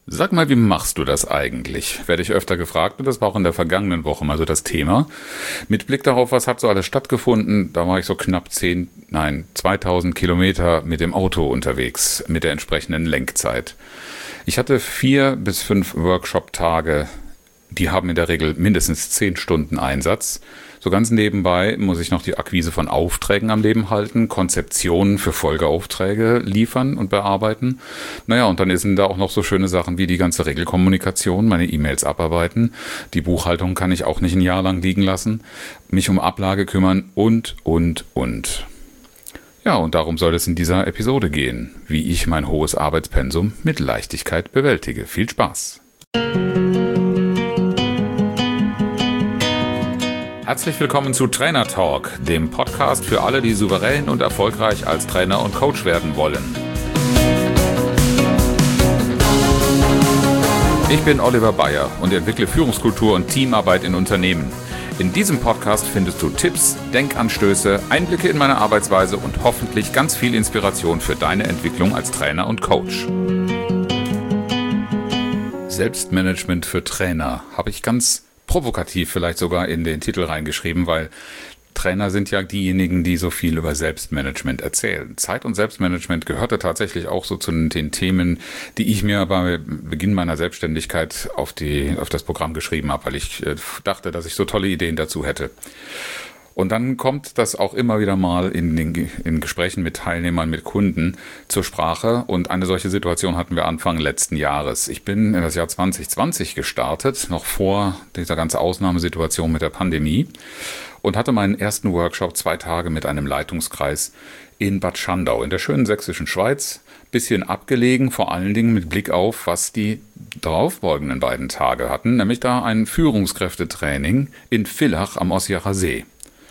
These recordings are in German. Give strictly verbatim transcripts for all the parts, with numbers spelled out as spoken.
Sag mal, wie machst du das eigentlich? Werde ich öfter gefragt und das war auch in der vergangenen Woche mal so das Thema. Mit Blick darauf, was hat so alles stattgefunden, da war ich so knapp zehn, nein, zweitausend Kilometer mit dem Auto unterwegs, mit der entsprechenden Lenkzeit. Ich hatte vier bis fünf Workshop-Tage, die haben in der Regel mindestens zehn Stunden Einsatz. So ganz nebenbei muss ich noch die Akquise von Aufträgen am Leben halten, Konzeptionen für Folgeaufträge liefern und bearbeiten. Naja, und dann sind da auch noch so schöne Sachen wie die ganze Regelkommunikation, meine E-Mails abarbeiten. Die Buchhaltung kann ich auch nicht ein Jahr lang liegen lassen, mich um Ablage kümmern und, und, und. Ja, und darum soll es in dieser Episode gehen, wie ich mein hohes Arbeitspensum mit Leichtigkeit bewältige. Viel Spaß! Herzlich willkommen zu Trainer Talk, dem Podcast für alle, die souverän und erfolgreich als Trainer und Coach werden wollen. Ich bin Oliver Bayer und entwickle Führungskultur und Teamarbeit in Unternehmen. In diesem Podcast findest du Tipps, Denkanstöße, Einblicke in meine Arbeitsweise und hoffentlich ganz viel Inspiration für deine Entwicklung als Trainer und Coach. Selbstmanagement für Trainer habe ich ganz provokativ vielleicht sogar in den Titel reingeschrieben, weil Trainer sind ja diejenigen, die so viel über Selbstmanagement erzählen. Zeit- und Selbstmanagement gehörte tatsächlich auch so zu den Themen, die ich mir bei Beginn meiner Selbstständigkeit auf die, auf das Programm geschrieben habe, weil ich dachte, dass ich so tolle Ideen dazu hätte. Und dann kommt das auch immer wieder mal in den in Gesprächen mit Teilnehmern, mit Kunden zur Sprache. Und eine solche Situation hatten wir Anfang letzten Jahres. Ich bin in das Jahr zwanzig zwanzig gestartet, noch vor dieser ganzen Ausnahmesituation mit der Pandemie, und hatte meinen ersten Workshop zwei Tage mit einem Leitungskreis in Bad Schandau in der schönen sächsischen Schweiz. Bisschen abgelegen, vor allen Dingen mit Blick auf, was die darauffolgenden beiden Tage hatten, nämlich da ein Führungskräftetraining in Villach am Ossiacher See.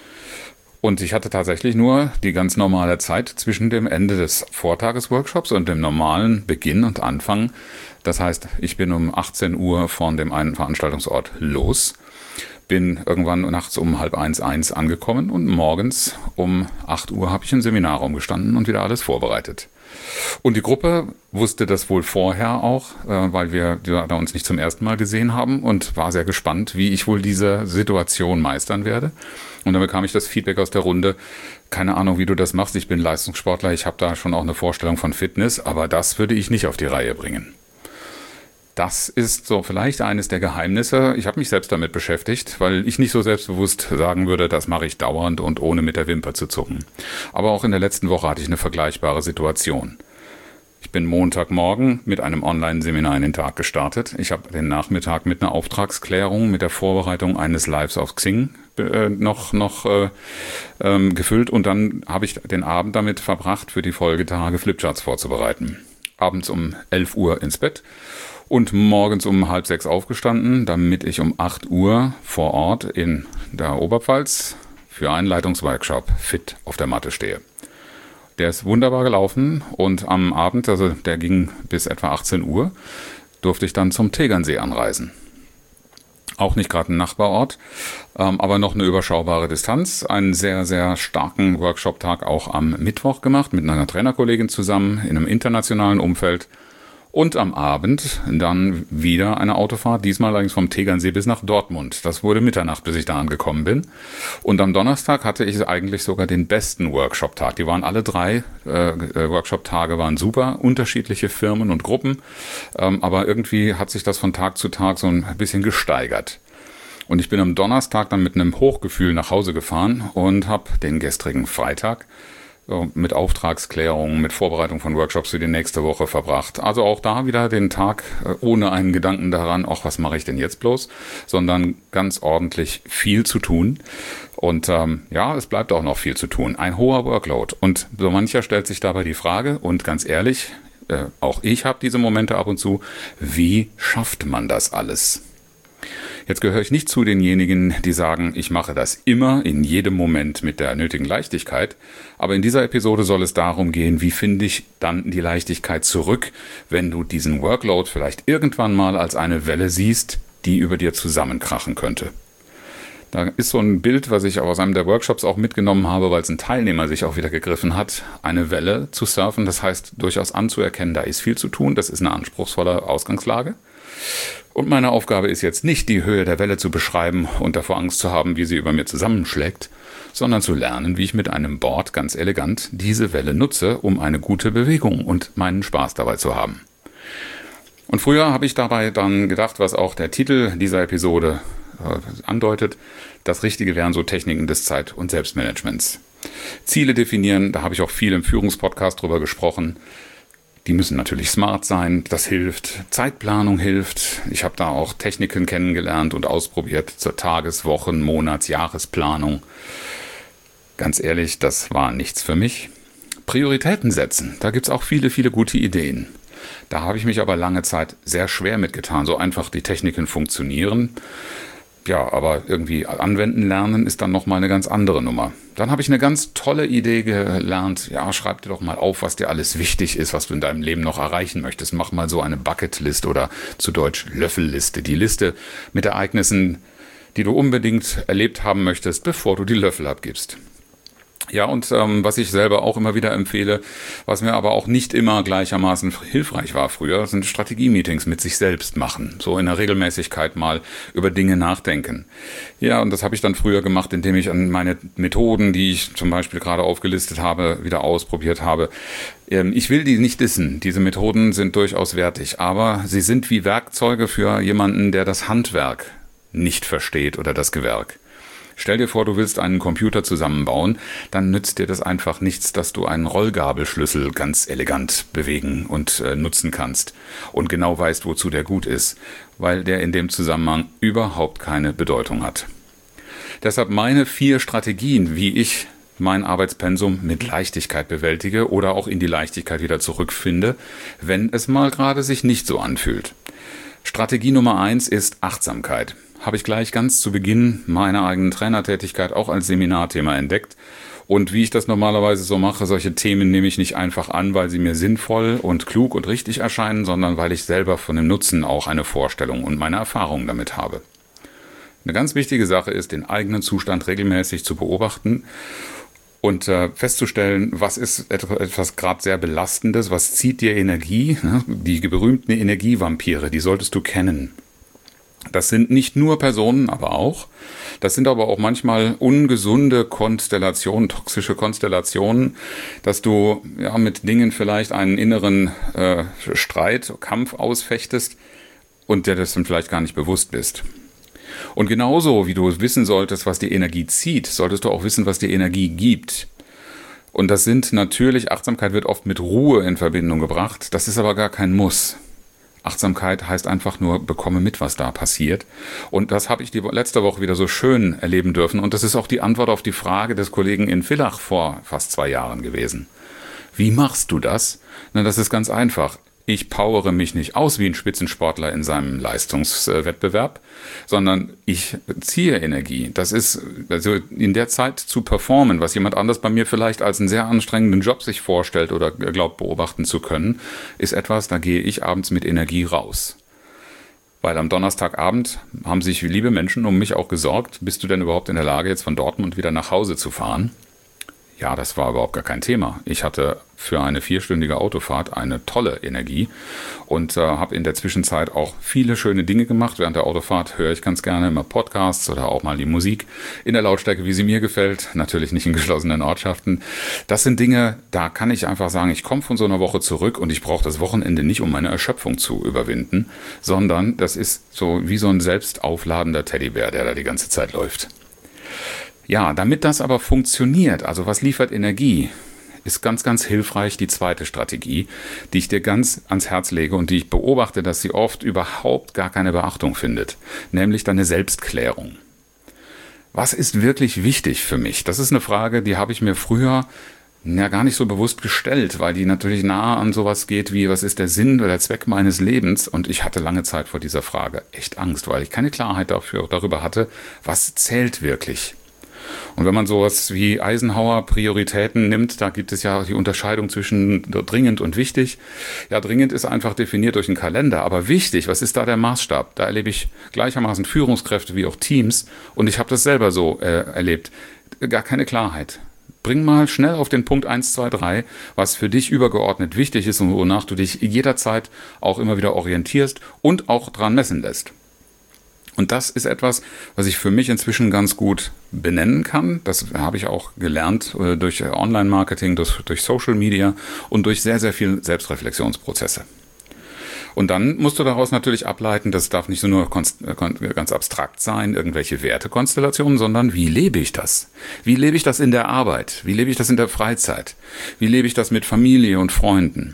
Und ich hatte tatsächlich nur die ganz normale Zeit zwischen dem Ende des Vortagesworkshops und dem normalen Beginn und Anfang. Das heißt, ich bin um achtzehn Uhr von dem einen Veranstaltungsort los, bin irgendwann nachts um halb eins, eins angekommen und morgens um acht Uhr habe ich im Seminarraum gestanden und wieder alles vorbereitet. Und die Gruppe wusste das wohl vorher auch, weil wir da uns nicht zum ersten Mal gesehen haben, und war sehr gespannt, wie ich wohl diese Situation meistern werde. Und dann bekam ich das Feedback aus der Runde: keine Ahnung, wie du das machst, ich bin Leistungssportler, ich habe da schon auch eine Vorstellung von Fitness, aber das würde ich nicht auf die Reihe bringen. Das ist so vielleicht eines der Geheimnisse. Ich habe mich selbst damit beschäftigt, weil ich nicht so selbstbewusst sagen würde, das mache ich dauernd und ohne mit der Wimper zu zucken. Aber auch in der letzten Woche hatte ich eine vergleichbare Situation. Ich bin Montagmorgen mit einem Online-Seminar in den Tag gestartet. Ich habe den Nachmittag mit einer Auftragsklärung, mit der Vorbereitung eines Lives auf Xing äh, noch, noch äh, ähm, gefüllt, und dann habe ich den Abend damit verbracht, für die Folgetage Flipcharts vorzubereiten. Abends um elf Uhr ins Bett und morgens um halb sechs aufgestanden, damit ich um acht Uhr vor Ort in der Oberpfalz für einen Leitungsworkshop fit auf der Matte stehe. Der ist wunderbar gelaufen, und am Abend, also der ging bis etwa achtzehn Uhr, durfte ich dann zum Tegernsee anreisen. Auch nicht gerade ein Nachbarort, ähm, aber noch eine überschaubare Distanz. Einen sehr, sehr starken Workshop-Tag auch am Mittwoch gemacht, mit einer Trainerkollegin zusammen in einem internationalen Umfeld. Und am Abend dann wieder eine Autofahrt, diesmal allerdings vom Tegernsee bis nach Dortmund. Das wurde Mitternacht, bis ich da angekommen bin. Und am Donnerstag hatte ich eigentlich sogar den besten Workshop-Tag. Die waren alle drei äh, Workshop-Tage waren super, unterschiedliche Firmen und Gruppen. Ähm, aber irgendwie hat sich das von Tag zu Tag so ein bisschen gesteigert. Und ich bin am Donnerstag dann mit einem Hochgefühl nach Hause gefahren und habe den gestrigen Freitag mit Auftragsklärungen, mit Vorbereitung von Workshops für die nächste Woche verbracht. Also auch da wieder den Tag ohne einen Gedanken daran, ach, was mache ich denn jetzt bloß, sondern ganz ordentlich viel zu tun. Und ähm, ja, es bleibt auch noch viel zu tun. Ein hoher Workload. Und so mancher stellt sich dabei die Frage, und ganz ehrlich, äh, auch ich habe diese Momente ab und zu, wie schafft man das alles? Jetzt gehöre ich nicht zu denjenigen, die sagen, ich mache das immer in jedem Moment mit der nötigen Leichtigkeit. Aber in dieser Episode soll es darum gehen, wie finde ich dann die Leichtigkeit zurück, wenn du diesen Workload vielleicht irgendwann mal als eine Welle siehst, die über dir zusammenkrachen könnte. Da ist so ein Bild, was ich aus einem der Workshops auch mitgenommen habe, weil es ein Teilnehmer sich auch wieder gegriffen hat, eine Welle zu surfen. Das heißt, durchaus anzuerkennen, da ist viel zu tun. Das ist eine anspruchsvolle Ausgangslage. Und meine Aufgabe ist jetzt nicht, die Höhe der Welle zu beschreiben und davor Angst zu haben, wie sie über mir zusammenschlägt, sondern zu lernen, wie ich mit einem Board ganz elegant diese Welle nutze, um eine gute Bewegung und meinen Spaß dabei zu haben. Und früher habe ich dabei dann gedacht, was auch der Titel dieser Episode äh, andeutet, das Richtige wären so Techniken des Zeit- und Selbstmanagements. Ziele definieren, da habe ich auch viel im Führungspodcast drüber gesprochen. Die müssen natürlich smart sein, das hilft. Zeitplanung hilft. Ich habe da auch Techniken kennengelernt und ausprobiert zur Tages-, Wochen-, Monats-, Jahresplanung. Ganz ehrlich, das war nichts für mich. Prioritäten setzen, da gibt es auch viele, viele gute Ideen. Da habe ich mich aber lange Zeit sehr schwer mitgetan. So einfach die Techniken funktionieren. Ja, aber irgendwie anwenden lernen ist dann nochmal eine ganz andere Nummer. Dann habe ich eine ganz tolle Idee gelernt. Ja, schreib dir doch mal auf, was dir alles wichtig ist, was du in deinem Leben noch erreichen möchtest. Mach mal so eine Bucketlist oder zu Deutsch Löffelliste. Die Liste mit Ereignissen, die du unbedingt erlebt haben möchtest, bevor du die Löffel abgibst. Ja, und ähm, was ich selber auch immer wieder empfehle, was mir aber auch nicht immer gleichermaßen hilfreich war früher, sind Strategie-Meetings mit sich selbst machen. So in der Regelmäßigkeit mal über Dinge nachdenken. Ja, und das habe ich dann früher gemacht, indem ich an meine Methoden, die ich zum Beispiel gerade aufgelistet habe, wieder ausprobiert habe. Ähm, ich will die nicht dissen. Diese Methoden sind durchaus wertig, aber sie sind wie Werkzeuge für jemanden, der das Handwerk nicht versteht oder das Gewerk. Stell dir vor, du willst einen Computer zusammenbauen, dann nützt dir das einfach nichts, dass du einen Rollgabelschlüssel ganz elegant bewegen und äh, nutzen kannst und genau weißt, wozu der gut ist, weil der in dem Zusammenhang überhaupt keine Bedeutung hat. Deshalb meine vier Strategien, wie ich mein Arbeitspensum mit Leichtigkeit bewältige oder auch in die Leichtigkeit wieder zurückfinde, wenn es mal gerade sich nicht so anfühlt. Strategie Nummer eins ist Achtsamkeit. Habe ich gleich ganz zu Beginn meiner eigenen Trainertätigkeit auch als Seminarthema entdeckt. Und wie ich das normalerweise so mache, solche Themen nehme ich nicht einfach an, weil sie mir sinnvoll und klug und richtig erscheinen, sondern weil ich selber von dem Nutzen auch eine Vorstellung und meine Erfahrungen damit habe. Eine ganz wichtige Sache ist, den eigenen Zustand regelmäßig zu beobachten und äh, festzustellen, was ist etwas gerade sehr Belastendes, was zieht dir Energie, ne? Die berühmten Energievampire, die solltest du kennen. Das sind nicht nur Personen, aber auch. Das sind aber auch manchmal ungesunde Konstellationen, toxische Konstellationen, dass du ja mit Dingen vielleicht einen inneren äh, Streit, Kampf ausfechtest und dir das dann vielleicht gar nicht bewusst bist. Und genauso wie du wissen solltest, was die Energie zieht, solltest du auch wissen, was die Energie gibt. Und das sind natürlich, Achtsamkeit wird oft mit Ruhe in Verbindung gebracht, das ist aber gar kein Muss. Achtsamkeit heißt einfach nur, bekomme mit, was da passiert. Und das habe ich die letzte Woche wieder so schön erleben dürfen. Und das ist auch die Antwort auf die Frage des Kollegen in Villach vor fast zwei Jahren gewesen. Wie machst du das? Na, das ist ganz einfach. Ich powere mich nicht aus wie ein Spitzensportler in seinem Leistungswettbewerb, sondern ich ziehe Energie. Das ist, also in der Zeit zu performen, was jemand anders bei mir vielleicht als einen sehr anstrengenden Job sich vorstellt oder glaubt beobachten zu können, ist etwas, da gehe ich abends mit Energie raus. Weil am Donnerstagabend haben sich liebe Menschen um mich auch gesorgt, bist du denn überhaupt in der Lage, jetzt von Dortmund wieder nach Hause zu fahren? Ja, das war überhaupt gar kein Thema. Ich hatte für eine vierstündige Autofahrt eine tolle Energie und äh, habe in der Zwischenzeit auch viele schöne Dinge gemacht. Während der Autofahrt höre ich ganz gerne immer Podcasts oder auch mal die Musik in der Lautstärke, wie sie mir gefällt. Natürlich nicht in geschlossenen Ortschaften. Das sind Dinge, da kann ich einfach sagen, ich komme von so einer Woche zurück und ich brauche das Wochenende nicht, um meine Erschöpfung zu überwinden, sondern das ist so wie so ein selbstaufladender Teddybär, der da die ganze Zeit läuft. Ja, damit das aber funktioniert, also was liefert Energie, ist ganz, ganz hilfreich die zweite Strategie, die ich dir ganz ans Herz lege und die ich beobachte, dass sie oft überhaupt gar keine Beachtung findet, nämlich deine Selbstklärung. Was ist wirklich wichtig für mich? Das ist eine Frage, die habe ich mir früher ja gar nicht so bewusst gestellt, weil die natürlich nahe an sowas geht wie, was ist der Sinn oder der Zweck meines Lebens? Und ich hatte lange Zeit vor dieser Frage echt Angst, weil ich keine Klarheit dafür, darüber hatte, was zählt wirklich. Und wenn man sowas wie Eisenhower Prioritäten nimmt, da gibt es ja die Unterscheidung zwischen dringend und wichtig. Ja, dringend ist einfach definiert durch einen Kalender, aber wichtig, was ist da der Maßstab? Da erlebe ich gleichermaßen Führungskräfte wie auch Teams und ich habe das selber so äh, erlebt. Gar keine Klarheit. Bring mal schnell auf den Punkt eins, zwei, drei, was für dich übergeordnet wichtig ist und wonach du dich jederzeit auch immer wieder orientierst und auch dran messen lässt. Und das ist etwas, was ich für mich inzwischen ganz gut benennen kann. Das habe ich auch gelernt äh, durch Online-Marketing, durch, durch Social Media und durch sehr, sehr viele Selbstreflexionsprozesse. Und dann musst du daraus natürlich ableiten, das darf nicht nur ganz abstrakt sein, irgendwelche Wertekonstellationen, sondern wie lebe ich das? Wie lebe ich das in der Arbeit? Wie lebe ich das in der Freizeit? Wie lebe ich das mit Familie und Freunden?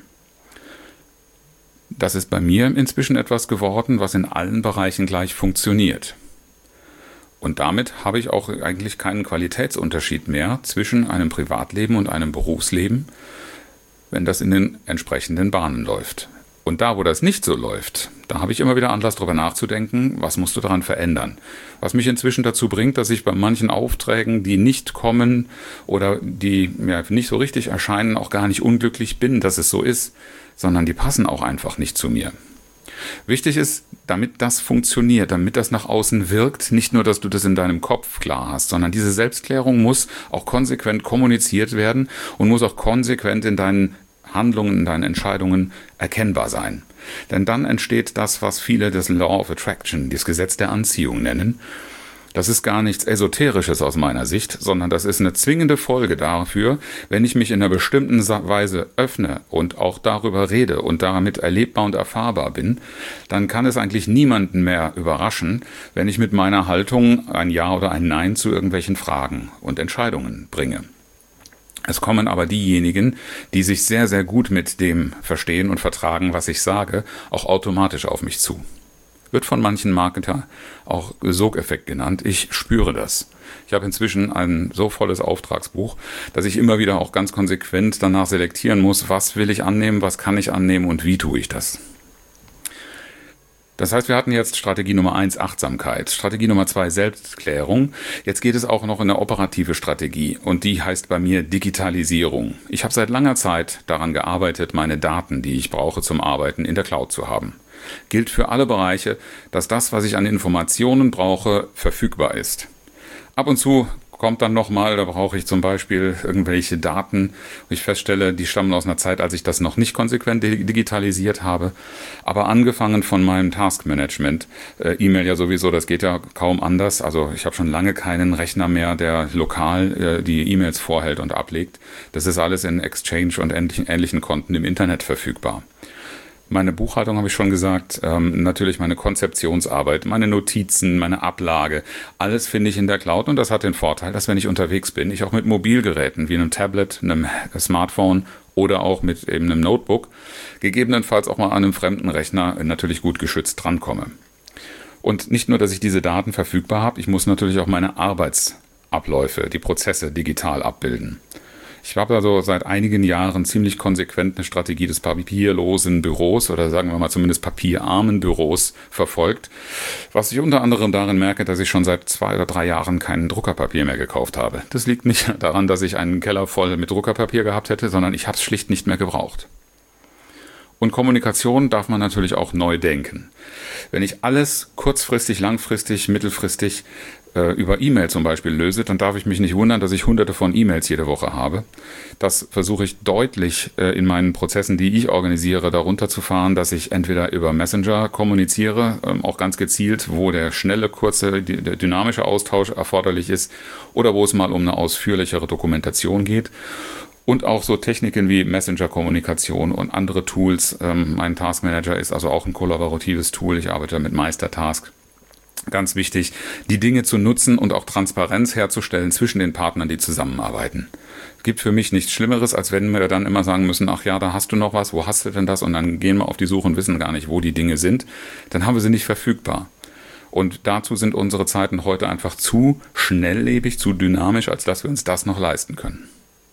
Das ist bei mir inzwischen etwas geworden, was in allen Bereichen gleich funktioniert. Und damit habe ich auch eigentlich keinen Qualitätsunterschied mehr zwischen einem Privatleben und einem Berufsleben, wenn das in den entsprechenden Bahnen läuft. Und da, wo das nicht so läuft, da habe ich immer wieder Anlass, darüber nachzudenken, was musst du daran verändern. Was mich inzwischen dazu bringt, dass ich bei manchen Aufträgen, die nicht kommen oder die ja, nicht so richtig erscheinen, auch gar nicht unglücklich bin, dass es so ist, sondern die passen auch einfach nicht zu mir. Wichtig ist, damit das funktioniert, damit das nach außen wirkt, nicht nur, dass du das in deinem Kopf klar hast, sondern diese Selbstklärung muss auch konsequent kommuniziert werden und muss auch konsequent in deinen Handlungen, in deinen Entscheidungen erkennbar sein. Denn dann entsteht das, was viele das Law of Attraction, das Gesetz der Anziehung nennen. Das ist gar nichts Esoterisches aus meiner Sicht, sondern das ist eine zwingende Folge dafür, wenn ich mich in einer bestimmten Weise öffne und auch darüber rede und damit erlebbar und erfahrbar bin, dann kann es eigentlich niemanden mehr überraschen, wenn ich mit meiner Haltung ein Ja oder ein Nein zu irgendwelchen Fragen und Entscheidungen bringe. Es kommen aber diejenigen, die sich sehr, sehr gut mit dem verstehen und vertragen, was ich sage, auch automatisch auf mich zu. Wird von manchen Marketer auch Sogeffekt genannt. Ich spüre das. Ich habe inzwischen ein so volles Auftragsbuch, dass ich immer wieder auch ganz konsequent danach selektieren muss, was will ich annehmen, was kann ich annehmen und wie tue ich das. Das heißt, wir hatten jetzt Strategie Nummer eins, Achtsamkeit, Strategie Nummer zwei, Selbstklärung. Jetzt geht es auch noch in eine operative Strategie und die heißt bei mir Digitalisierung. Ich habe seit langer Zeit daran gearbeitet, meine Daten, die ich brauche zum Arbeiten, in der Cloud zu haben. Gilt für alle Bereiche, dass das, was ich an Informationen brauche, verfügbar ist. Ab und zu kommt dann nochmal, da brauche ich zum Beispiel irgendwelche Daten, wo ich feststelle, die stammen aus einer Zeit, als ich das noch nicht konsequent digitalisiert habe. Aber angefangen von meinem Taskmanagement, äh, E-Mail ja sowieso, das geht ja kaum anders. Also ich habe schon lange keinen Rechner mehr, der lokal äh, die E-Mails vorhält und ablegt. Das ist alles in Exchange und ähnlichen, ähnlichen Konten im Internet verfügbar. Meine Buchhaltung habe ich schon gesagt, ähm, natürlich meine Konzeptionsarbeit, meine Notizen, meine Ablage, alles finde ich in der Cloud und das hat den Vorteil, dass wenn ich unterwegs bin, ich auch mit Mobilgeräten wie einem Tablet, einem Smartphone oder auch mit eben einem Notebook, gegebenenfalls auch mal an einem fremden Rechner natürlich gut geschützt drankomme. Und nicht nur, dass ich diese Daten verfügbar habe, ich muss natürlich auch meine Arbeitsabläufe, die Prozesse digital abbilden. Ich habe also seit einigen Jahren ziemlich konsequent eine Strategie des papierlosen Büros oder sagen wir mal zumindest papierarmen Büros verfolgt, was ich unter anderem darin merke, dass ich schon seit zwei oder drei Jahren kein Druckerpapier mehr gekauft habe. Das liegt nicht daran, dass ich einen Keller voll mit Druckerpapier gehabt hätte, sondern ich habe es schlicht nicht mehr gebraucht. Und Kommunikation darf man natürlich auch neu denken. Wenn ich alles kurzfristig, langfristig, mittelfristig äh, über E-Mail zum Beispiel löse, dann darf ich mich nicht wundern, dass ich hunderte von E-Mails jede Woche habe. Das versuche ich deutlich äh, in meinen Prozessen, die ich organisiere, darunter zu fahren, dass ich entweder über Messenger kommuniziere, ähm, auch ganz gezielt, wo der schnelle, kurze, die, der dynamische Austausch erforderlich ist oder wo es mal um eine ausführlichere Dokumentation geht. Und auch so Techniken wie Messenger-Kommunikation und andere Tools. Ähm, mein Taskmanager ist also auch ein kollaboratives Tool. Ich arbeite mit Meistertask. Ganz wichtig, die Dinge zu nutzen und auch Transparenz herzustellen zwischen den Partnern, die zusammenarbeiten. Es gibt für mich nichts Schlimmeres, als wenn wir dann immer sagen müssen, ach ja, da hast du noch was, wo hast du denn das? Und dann gehen wir auf die Suche und wissen gar nicht, wo die Dinge sind. Dann haben wir sie nicht verfügbar. Und dazu sind unsere Zeiten heute einfach zu schnelllebig, zu dynamisch, als dass wir uns das noch leisten können.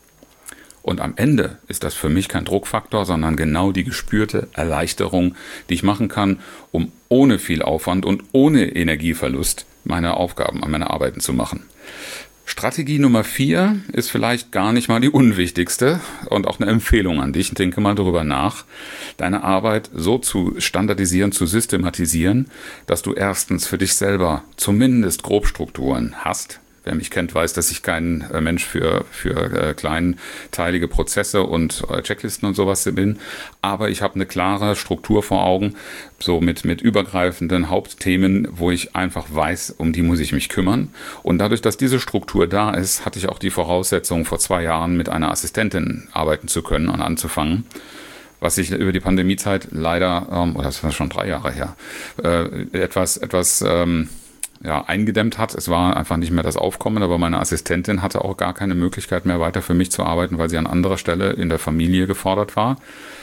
Und am Ende ist das für mich kein Druckfaktor, sondern genau die gespürte Erleichterung, die ich machen kann, um ohne viel Aufwand und ohne Energieverlust meine Aufgaben, meine Arbeiten zu machen. Strategie Nummer vier ist vielleicht gar nicht mal die unwichtigste und auch eine Empfehlung an dich. Denke mal darüber nach, deine Arbeit so zu standardisieren, zu systematisieren, dass du erstens für dich selber zumindest Grobstrukturen hast. Wer mich kennt, weiß, dass ich kein äh, Mensch für, für äh, kleinteilige Prozesse und äh, Checklisten und sowas bin. Aber ich habe eine klare Struktur vor Augen, so mit, mit übergreifenden Hauptthemen, wo ich einfach weiß, um die muss ich mich kümmern. Und dadurch, dass diese Struktur da ist, hatte ich auch die Voraussetzung, vor zwei Jahren mit einer Assistentin arbeiten zu können und anzufangen. Was sich über die Pandemiezeit leider, ähm, oder das war schon drei Jahre her, äh, etwas, etwas, ähm, ja, eingedämmt hat. Es war einfach nicht mehr das Aufkommen, aber meine Assistentin hatte auch gar keine Möglichkeit mehr weiter für mich zu arbeiten, weil sie an anderer Stelle in der Familie gefordert war.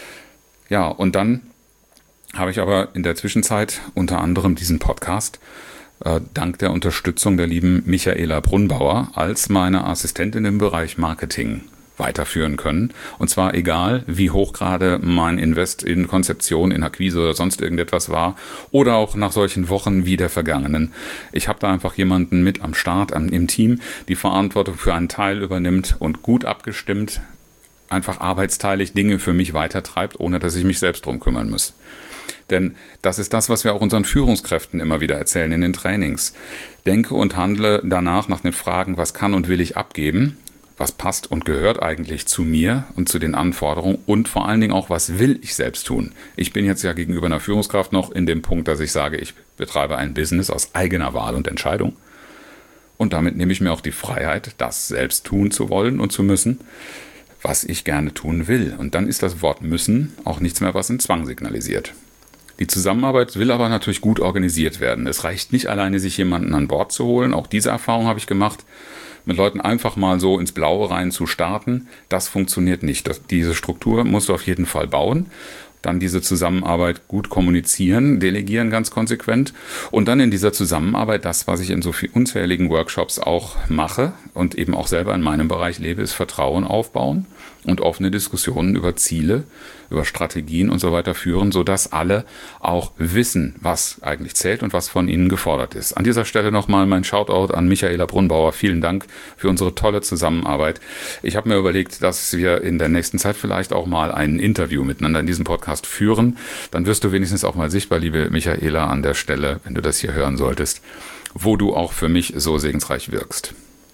Ja, und dann habe ich aber in der Zwischenzeit unter anderem diesen Podcast äh, dank der Unterstützung der lieben Michaela Brunbauer als meine Assistentin im Bereich Marketing weiterführen können. Und zwar egal, wie hoch gerade mein Invest in Konzeption, in Akquise oder sonst irgendetwas war oder auch nach solchen Wochen wie der vergangenen. Ich habe da einfach jemanden mit am Start, am, im Team, die Verantwortung für einen Teil übernimmt und gut abgestimmt, einfach arbeitsteilig Dinge für mich weitertreibt, ohne dass ich mich selbst drum kümmern muss. Denn das ist das, was wir auch unseren Führungskräften immer wieder erzählen in den Trainings. Denke und handle danach nach den Fragen, was kann und will ich abgeben, was passt und gehört eigentlich zu mir und zu den Anforderungen und vor allen Dingen auch, was will ich selbst tun. Ich bin jetzt ja gegenüber einer Führungskraft noch in dem Punkt, dass ich sage, ich betreibe ein Business aus eigener Wahl und Entscheidung. Und damit nehme ich mir auch die Freiheit, das selbst tun zu wollen und zu müssen, was ich gerne tun will. Und dann ist das Wort müssen auch nichts mehr, was in Zwang signalisiert. Die Zusammenarbeit will aber natürlich gut organisiert werden. Es reicht nicht alleine, sich jemanden an Bord zu holen. Auch diese Erfahrung habe ich gemacht. Mit Leuten einfach mal so ins Blaue rein zu starten, das funktioniert nicht. Das, diese Struktur musst du auf jeden Fall bauen. Dann diese Zusammenarbeit gut kommunizieren, delegieren ganz konsequent und dann in dieser Zusammenarbeit das, was ich in so vielen unzähligen Workshops auch mache und eben auch selber in meinem Bereich lebe, ist Vertrauen aufbauen und offene Diskussionen über Ziele, über Strategien und so weiter führen, sodass alle auch wissen, was eigentlich zählt und was von ihnen gefordert ist. An dieser Stelle nochmal mein Shoutout an Michaela Brunbauer. Vielen Dank für unsere tolle Zusammenarbeit. Ich habe mir überlegt, dass wir in der nächsten Zeit vielleicht auch mal ein Interview miteinander in diesem Podcast führen. Dann wirst du wenigstens auch mal sichtbar, liebe Michaela, an der Stelle, wenn du das hier hören solltest, wo du auch für mich so segensreich wirkst.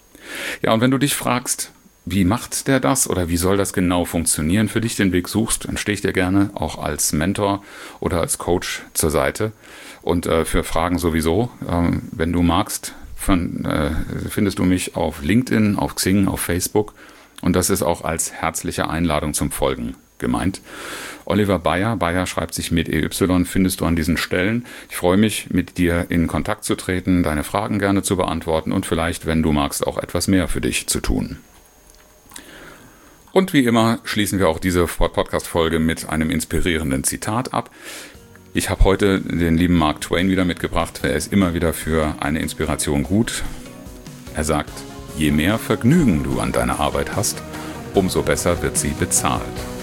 Ja, und wenn du dich fragst, wie macht der das oder wie soll das genau funktionieren, für dich den Weg suchst, dann stehe ich dir gerne auch als Mentor oder als Coach zur Seite. Und äh, für Fragen sowieso, ähm, wenn du magst, von, äh, findest du mich auf LinkedIn, auf Xing, auf Facebook. Und das ist auch als herzliche Einladung zum Folgen gemeint. Oliver Bayer, Bayer schreibt sich mit E Y, findest du an diesen Stellen. Ich freue mich, mit dir in Kontakt zu treten, deine Fragen gerne zu beantworten und vielleicht, wenn du magst, auch etwas mehr für dich zu tun. Und wie immer schließen wir auch diese Podcast-Folge mit einem inspirierenden Zitat ab. Ich habe heute den lieben Mark Twain wieder mitgebracht. Er ist immer wieder für eine Inspiration gut. Er sagt, je mehr Vergnügen du an deiner Arbeit hast, umso besser wird sie bezahlt.